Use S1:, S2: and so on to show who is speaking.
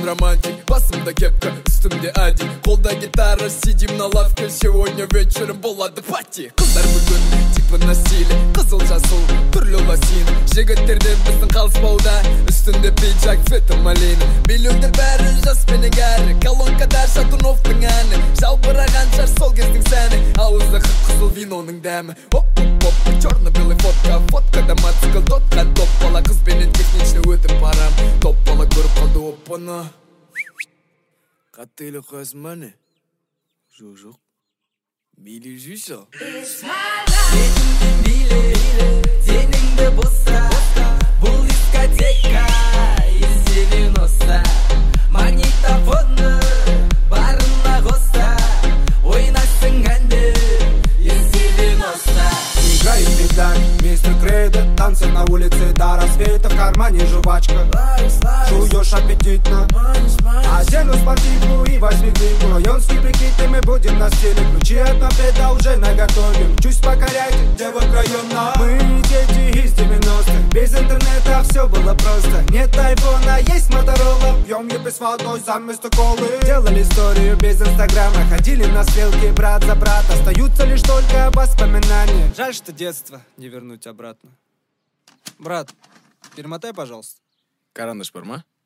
S1: романтик. Басымда кепка, үстімде ади, қолда гитара, сидим на лавке. Сегодня вечером болады пати. Қыздар бүгін типа на стиле, қызыл жасыл түрлі лосина. Жігіттерден біздің қалыспауда, үстінде пиджак, цвета малина. Билеуде бәрі жас пенен кәрі, колонкада Шатуновтың әні. Жалбыраған шаш сол кездің сәні, ауызда қызыл виноның дәмі. Оп-оп-оп, черно-белый фотка, фоткада мотоцикл, тотқан топ бала. Қызбенен технично өтіп барам, топ бала көріп қалды оппаны. Қатты үйлі қойсын мәне? Жоқ. Бейлі жүйсі?
S2: Бетіңді биле, деніңді боса. Бұл дискотека, из 90. Магнитофоны барына қоса. Ойнайсың әнді, из 90.
S3: Играет медаль, мистер Крейда. Танцы на улице до рассвета. В кармане жвачка, жуешь аппетитно. Одену спортивку и возьми книгу. Районские прикиды, мы будем на стиле. Ключи от мопеда уже наготове. Чуть покоряйте, девок района. Мы дети из 90-х. Без интернета все было просто. Нет айфона, есть Моторола. Пьем епи с водой заместо колы. Делали историю без инстаграма. Ходили на стрелки брат за брат. Остаются лишь только воспоминания. Жаль, что детство не вернуть обратно. Брат, перемотай, пожалуйста.
S1: Карандаш бар ма?